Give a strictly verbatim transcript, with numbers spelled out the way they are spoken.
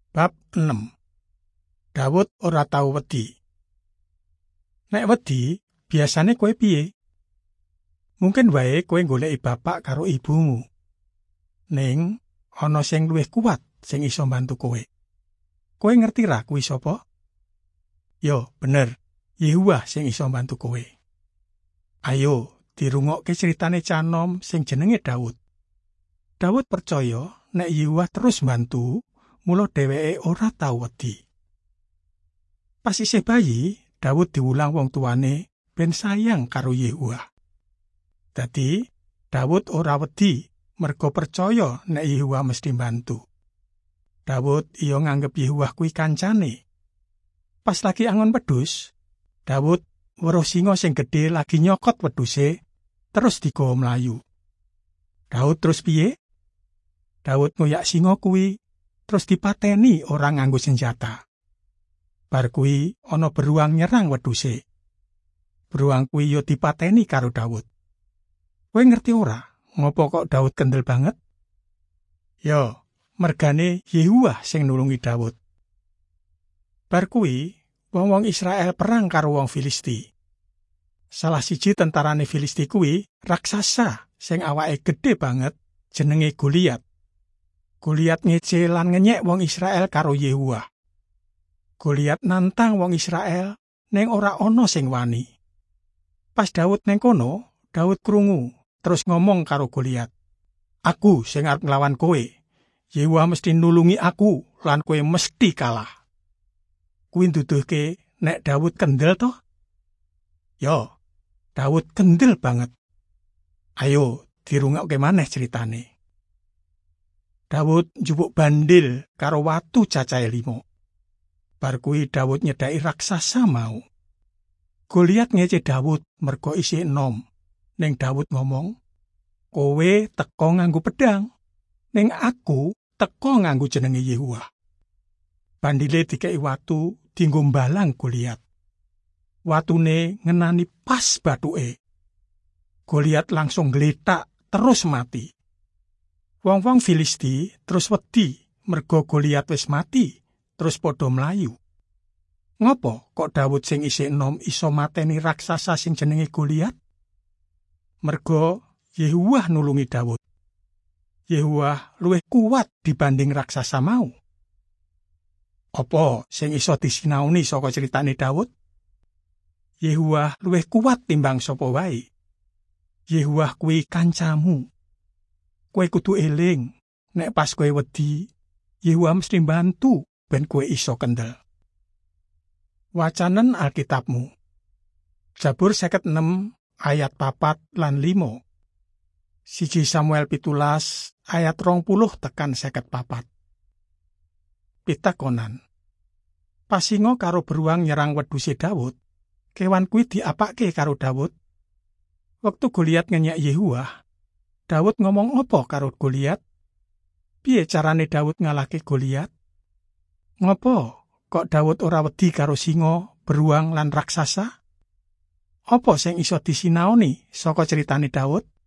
Bab enam. Daud ora tau wedi. Nek wedi, biasane kowe piye? Mungkin wae kowe goleki bapak karo ibumu. Ning ana sing luwih kuat sing iso mbantu kowe. Kowe ngerti ra kuwi sapa? Yo, bener. Yehuwa sing iso mbantu kowe. Ayo, dirungokke critane canom sing jenenge Daud. Daud percaya nek Yehuwa terus mbantu, mula dheweke ora tau wedi. Pas isih bayi, Daud diulang wong tuane ben sayang karo Yehuwa. Dadi, Daud ora wedi merga percaya nek Yehuwa mesti mbantu. Daud iya nganggep Yehuwa kuwi kancane. Pas lagi angon wedhus, Daud weruh singa sing gedhe lagi nyokot wedhuse, terus digawa mlayu. Daud terus piye? Daud ngoyak singa kuwi, terus dipateni ora nganggo senjata. Bar kuwi ana beruang nyerang wedhuse. Beruang kuwi ya dipateni karo Daud. Kowe ngerti ora, ngopo kok Daud kendel banget? Yo, mergane Yehuwa sing nulungi Daud. Bar kuwi wong-wong Israel perang karo wong Filisti. Salah siji tentarane Filisti kuwi raksasa sing awake gedhe banget jenenge Goliat. Goliat ngece lan ngenyek wong Israel karo Yehuwa. Goliat nantang wong Israel ning ora ana sing wani. Pas Daud ning kono, Daud krungu terus ngomong karo Goliat, "Aku sing arep nglawan kowe. Yehuwa mesti nulungi aku lan kowe mesti kalah." Kuwi nduduhke nek Daud kendel toh? Yo, Daud kendel banget. Ayo dirungokke maneh critane. Daud njupuk bandil karo watu cacahe limo. Bar kuwi Daud nyedhaki raksasa mau. Goliat ngece Daud merga isih enom. Ning Daud ngomong, "Kowe teka nganggo pedang, ning aku teka nganggo jenenge Yehuwa." Bandile dikeki watu dienggo mbalang Goliat. Watune ngenani pas bathuke. Goliat langsung gletak terus mati. Wong-wong Filisti terus wedi merga Goliat wis mati, terus padha mlayu. Ngopo kok Daud sing isih enom iso mateni raksasa sing jenenge Goliat? Merga Yehuwa nulungi Daud. Yehuwa luwih kuat dibanding raksasa mau. Apa sing iso disinaoni saka critane Daud? Yehuwa luwih kuat timbang sapa wae. Yehuwa kuwi kancamu. Kowe kudu eling, nek pas kowe wedi, Yehuwa mesti mbantu ben kowe iso kendel. Wacanen Alkitabmu. Jabur seket enem ayat papat lan limo. Siji Samuel pitulas ayat rong puluh tekan seket papat. Pitakonan. Pasinga karo beruang nyerang wedhuse Daud, kewan kuwi diapake karo Daud? Wektu Goliat ngenyek Yehuwa, Daud ngomong apa karo Goliat? Piye carane Daud ngalahke Goliat? Ngopo kok Daud ora wedi karo singa, beruang lan raksasa? Apa sing iso disinaoni saka critane Daud?